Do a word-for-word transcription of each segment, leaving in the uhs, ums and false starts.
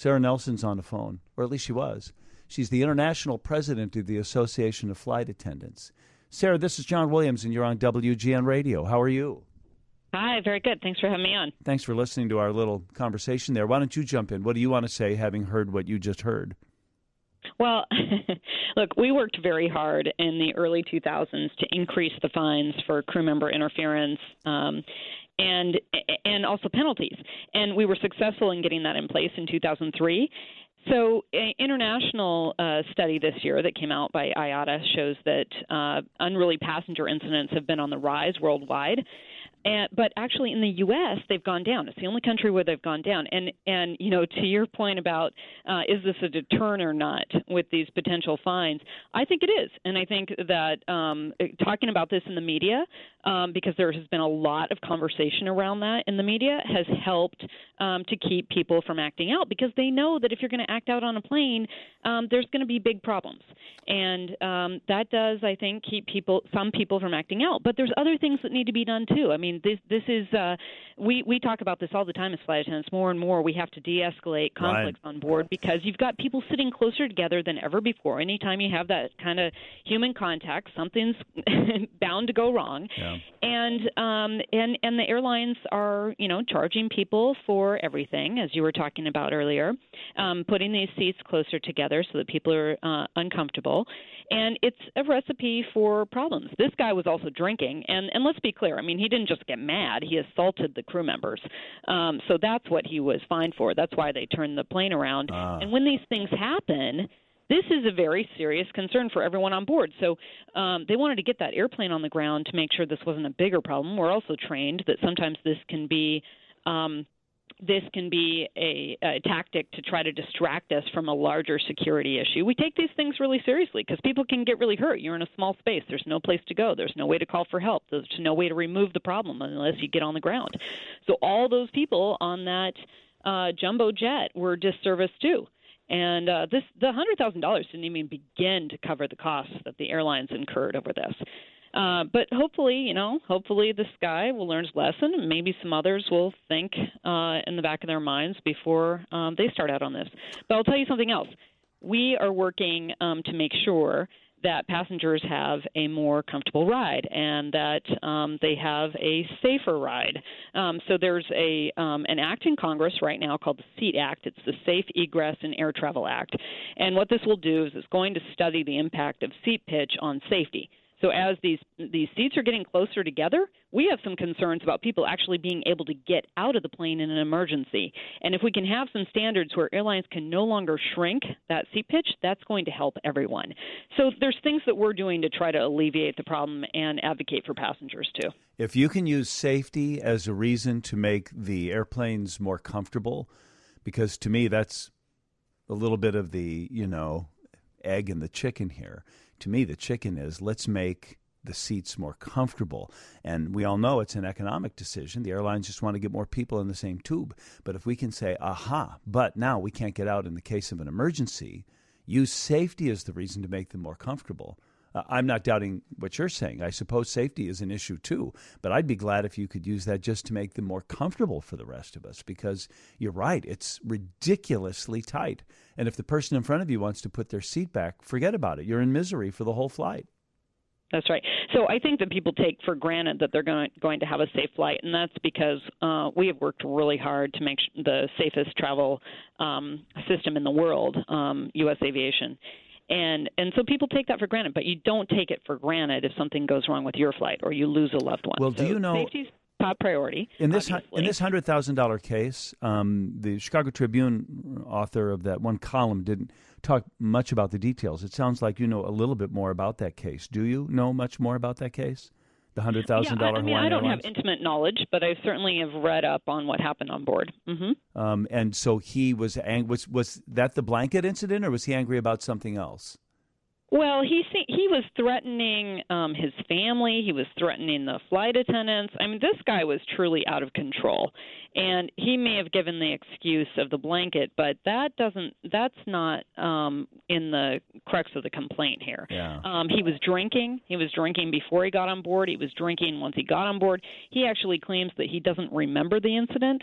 Sarah Nelson's on the phone, or at least she was. She's the international president of the Association of Flight Attendants. Sarah, this is John Williams, and you're on W G N Radio. How are you? Hi, very good. Thanks for having me on. Thanks for listening to our little conversation there. Why don't you jump in? What do you want to say, having heard what you just heard? Well, look, we worked very hard in the early two thousands to increase the fines for crew member interference um, and and also penalties. And we were successful in getting that in place in two thousand three. So an international uh, study this year that came out by I A T A shows that uh, unruly passenger incidents have been on the rise worldwide. And, but actually in the U S, they've gone down. It's the only country where they've gone down. And, and you know, to your point about uh, is this a deterrent or not with these potential fines, I think it is. And I think that um, talking about this in the media, um, because there has been a lot of conversation around that in the media, has helped um, to keep people from acting out, because they know that if you're going to act out on a plane, um, there's going to be big problems. And um, that does, I think, keep people, some people from acting out. But there's other things that need to be done, too. I mean, This this is uh, we we talk about this all the time as flight attendants. More and more, we have to de-escalate conflicts right. on board, because you've got people sitting closer together than ever before. Anytime you have that kind of human contact, something's bound to go wrong. Yeah. And um and and the airlines are you know charging people for everything, as you were talking about earlier, um, putting these seats closer together so that people are uh, uncomfortable. And it's a recipe for problems. This guy was also drinking, and, and let's be clear. I mean, he didn't just get mad. He assaulted the crew members. Um, so that's what he was fined for. That's why they turned the plane around. Ah. And when these things happen, this is a very serious concern for everyone on board. So um, they wanted to get that airplane on the ground to make sure this wasn't a bigger problem. We're also trained that sometimes this can be um, – this can be a, a tactic to try to distract us from a larger security issue. We take these things really seriously because people can get really hurt. You're in a small space. There's no place to go. There's no way to call for help. There's no way to remove the problem unless you get on the ground. So all those people on that uh, jumbo jet were disserviced too. And uh, this the one hundred thousand dollars didn't even begin to cover the costs that the airlines incurred over this. Uh, but hopefully, you know, hopefully this guy will learn his lesson, and maybe some others will think uh, in the back of their minds before um, they start out on this. But I'll tell you something else. We are working um, to make sure that passengers have a more comfortable ride and that um, they have a safer ride. Um, so there's a um, an act in Congress right now called the SEAT Act. It's the Safe Egress and Air Travel Act. And what this will do is it's going to study the impact of seat pitch on safety. So as these these seats are getting closer together, we have some concerns about people actually being able to get out of the plane in an emergency. And if we can have some standards where airlines can no longer shrink that seat pitch, that's going to help everyone. So there's things that we're doing to try to alleviate the problem and advocate for passengers too. If you can use safety as a reason to make the airplanes more comfortable, because to me that's a little bit of the, you know, egg and the chicken here. To me, the chicken is let's make the seats more comfortable. And we all know it's an economic decision. The airlines just want to get more people in the same tube. But if we can say, aha, but now we can't get out in the case of an emergency, use safety as the reason to make them more comfortable. Uh, I'm not doubting what you're saying. I suppose safety is an issue too, but I'd be glad if you could use that just to make them more comfortable for the rest of us, because you're right, it's ridiculously tight. And if the person in front of you wants to put their seat back, forget about it. You're in misery for the whole flight. That's right. So I think that people take for granted that they're going going to have a safe flight, and that's because uh, we have worked really hard to make the safest travel um, system in the world, um, U S Aviation. And and so people take that for granted, but you don't take it for granted if something goes wrong with your flight or you lose a loved one. Well, do so you know safety's top priority in this obviously. in this one hundred thousand dollars case? Um, the Chicago Tribune author of that one column didn't talk much about the details. It sounds like you know a little bit more about that case. Do you know much more about that case? The one hundred thousand dollars yeah, I, I mean, Hawaiian I don't Airlines? have intimate knowledge, but I certainly have read up on what happened on board. Mm-hmm. Um, and so he was ang- was was that the blanket incident, or was he angry about something else? Well, he he was threatening um, his family. He was threatening the flight attendants. I mean, this guy was truly out of control, and he may have given the excuse of the blanket, but that doesn't. That's not um, in the crux of the complaint here. Yeah. Um, he was drinking. He was drinking before he got on board. He was drinking once he got on board. He actually claims that he doesn't remember the incident.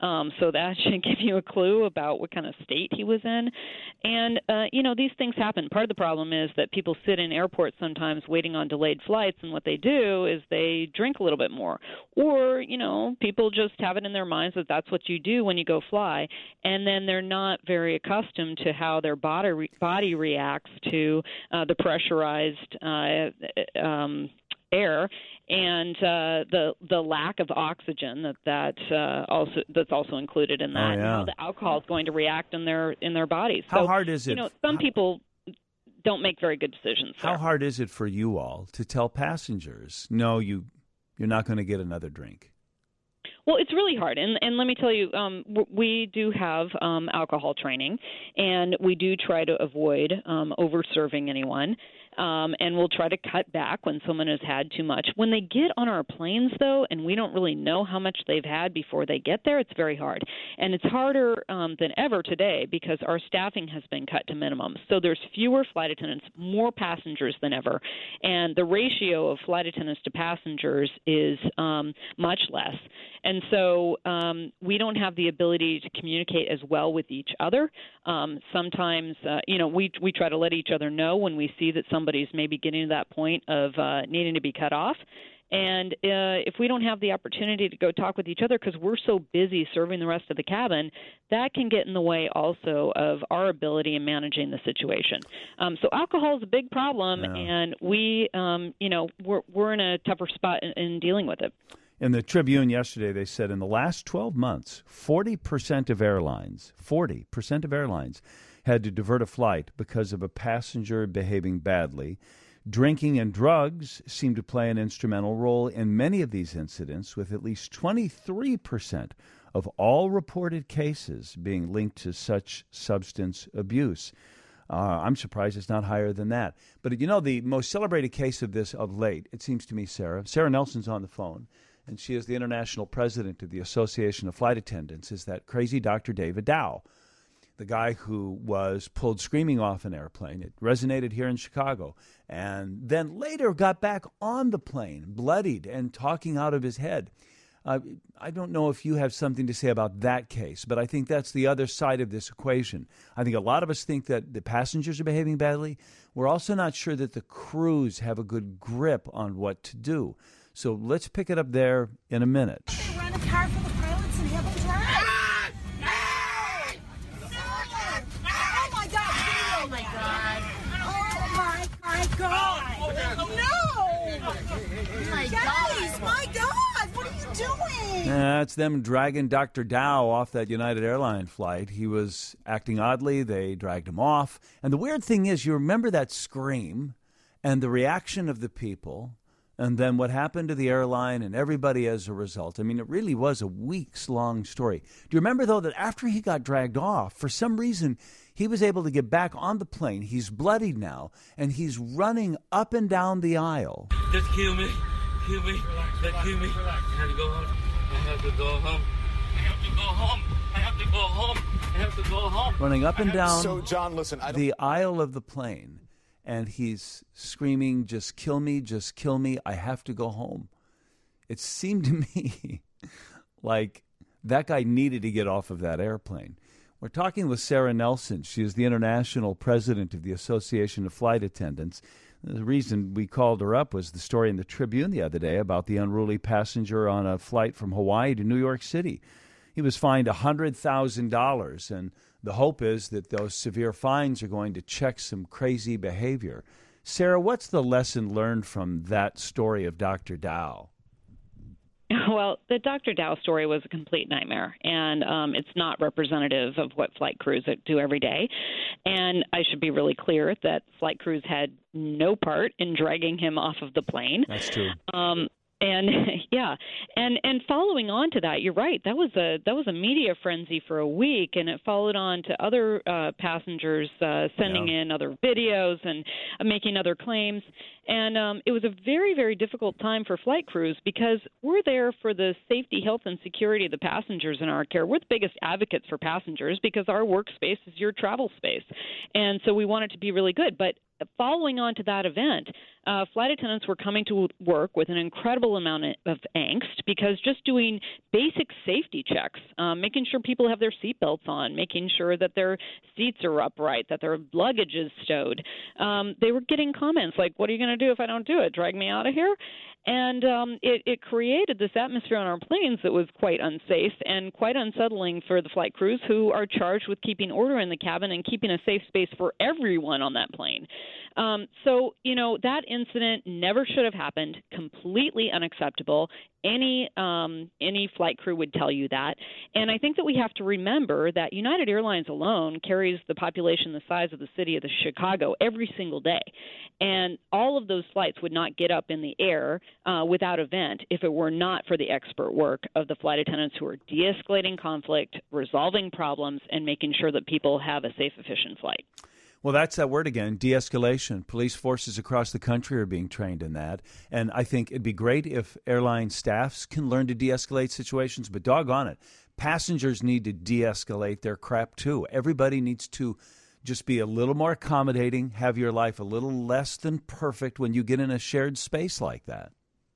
Um, so that should give you a clue about what kind of state he was in. And, uh, you know, these things happen. Part of the problem is that people sit in airports sometimes waiting on delayed flights, and what they do is they drink a little bit more. Or, you know, people just have it in their minds that that's what you do when you go fly, and then they're not very accustomed to how their body, re- body reacts to uh, the pressurized uh, um, air and uh, the the lack of oxygen that that uh, also that's also included in that, oh, yeah. and how the alcohol is going to react in their in their bodies. How so, hard is it? You know, some how, people don't make very good decisions. How there. hard is it for you all to tell passengers, no, you you're not going to get another drink? Well, it's really hard, and and let me tell you, um, we do have um, alcohol training, and we do try to avoid um, over-serving anyone. Um, and we'll try to cut back when someone has had too much. When they get on our planes, though, and we don't really know how much they've had before they get there, it's very hard. And it's harder um, than ever today because our staffing has been cut to minimum. So there's fewer flight attendants, more passengers than ever. And the ratio of flight attendants to passengers is um, much less. And so um, we don't have the ability to communicate as well with each other. Um, sometimes, uh, you know, we we try to let each other know when we see that somebody's maybe getting to that point of uh, needing to be cut off. And uh, if we don't have the opportunity to go talk with each other because we're so busy serving the rest of the cabin, that can get in the way also of our ability in managing the situation. Um, so alcohol is a big problem, yeah. and we, um, you know, we're we're in a tougher spot in, in dealing with it. In the Tribune yesterday, they said in the last twelve months, forty percent of airlines, forty percent of airlines had to divert a flight because of a passenger behaving badly. Drinking and drugs seem to play an instrumental role in many of these incidents, with at least twenty-three percent of all reported cases being linked to such substance abuse. Uh, I'm surprised it's not higher than that. But, you know, the most celebrated case of this of late, it seems to me, Sarah, Sarah Nelson's on the phone, and she is the international president of the Association of Flight Attendants, is that crazy Doctor David Dow, the guy who was pulled screaming off an airplane. It resonated here in Chicago, and then later got back on the plane, bloodied and talking out of his head. Uh, I don't know if you have something to say about that case, but I think that's the other side of this equation. I think a lot of us think that the passengers are behaving badly. We're also not sure that the crews have a good grip on what to do. So let's pick it up there in a minute. They rent a car for the pilots and have them drive. No! No! Oh my God! Oh my God! Oh my my God! No! My Guys, my God! What are you doing? That's them dragging Doctor Dow off that United Airlines flight. He was acting oddly. They dragged him off. And the weird thing is, you remember that scream and the reaction of the people, and then what happened to the airline and everybody as a result. I mean, it really was a weeks-long story. Do you remember, though, that after he got dragged off, for some reason, he was able to get back on the plane. He's bloodied now, and he's running up and down the aisle. Just kill me. Kill me. Just kill me. I have to go home. I have to go home. I have to go home. I have to go home. I have to go home. Running up and down so, John, listen, I don't... the aisle of the plane. And he's screaming, just kill me, just kill me, I have to go home. It seemed to me like that guy needed to get off of that airplane. We're talking with Sarah Nelson. She is the international president of the Association of Flight Attendants. The reason we called her up was the story in the Tribune the other day about the unruly passenger on a flight from Hawaii to New York City. He was fined one hundred thousand dollars, and the hope is that those severe fines are going to check some crazy behavior. Sarah, what's the lesson learned from that story of Doctor Dow? Well, the Doctor Dow story was a complete nightmare, and um, it's not representative of what flight crews do every day. And I should be really clear that flight crews had no part in dragging him off of the plane. That's true. Um, And yeah, and and following on to that, you're right. That was a that was a media frenzy for a week, and it followed on to other uh, passengers uh, sending yeah. in other videos and uh, making other claims. And um, it was a very, very difficult time for flight crews because we're there for the safety, health, and security of the passengers in our care. We're the biggest advocates for passengers because our workspace is your travel space. And so we want it to be really good. But following on to that event, uh, flight attendants were coming to work with an incredible amount of angst because just doing basic safety checks, um, making sure people have their seatbelts on, making sure that their seats are upright, that their luggage is stowed. Um, they were getting comments like, what are you going to do if I don't do it? Drag me out of here? And um, it, it created this atmosphere on our planes that was quite unsafe and quite unsettling for the flight crews who are charged with keeping order in the cabin and keeping a safe space for everyone on that plane. Um, so, you know, that incident never should have happened, completely unacceptable. Any um, any flight crew would tell you that. And I think that we have to remember that United Airlines alone carries the population the size of the city of the Chicago every single day. And all of those flights would not get up in the air uh, without event if it were not for the expert work of the flight attendants who are de-escalating conflict, resolving problems, and making sure that people have a safe, efficient flight. Well, that's that word again, de-escalation. Police forces across the country are being trained in that. And I think it'd be great if airline staffs can learn to de-escalate situations, but doggone it, passengers need to de-escalate their crap too. Everybody needs to just be a little more accommodating, have your life a little less than perfect when you get in a shared space like that.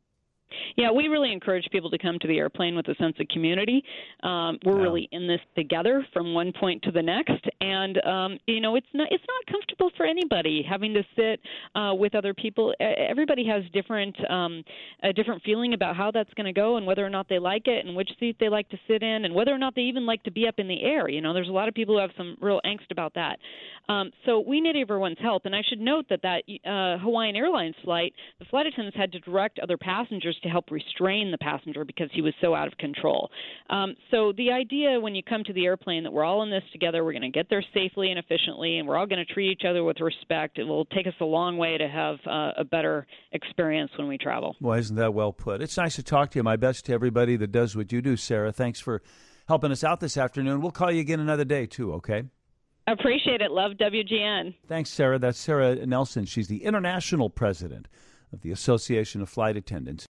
Yeah, we really encourage people to come to the airplane with a sense of community. Um, we're yeah. really in this together from one point to the next, and um, you know, it's not it's not comfortable for anybody having to sit uh, with other people. Everybody has different um, a different feeling about how that's going to go, and whether or not they like it, and which seat they like to sit in, and whether or not they even like to be up in the air. You know, there's a lot of people who have some real angst about that. Um, so we need everyone's help, and I should note that that uh, Hawaiian Airlines flight, the flight attendants had to direct other passengers to help restrain the passenger because he was so out of control. Um, so the idea when you come to the airplane that we're all in this together, we're going to get there safely and efficiently, and we're all going to treat each other with respect. It will take us a long way to have uh, a better experience when we travel. Well, isn't that well put? It's nice to talk to you. My best to everybody that does what you do, Sarah. Thanks for helping us out this afternoon. We'll call you again another day, too, okay? Appreciate it. Love W G N. Thanks, Sarah. That's Sarah Nelson. She's the international president of the Association of Flight Attendants.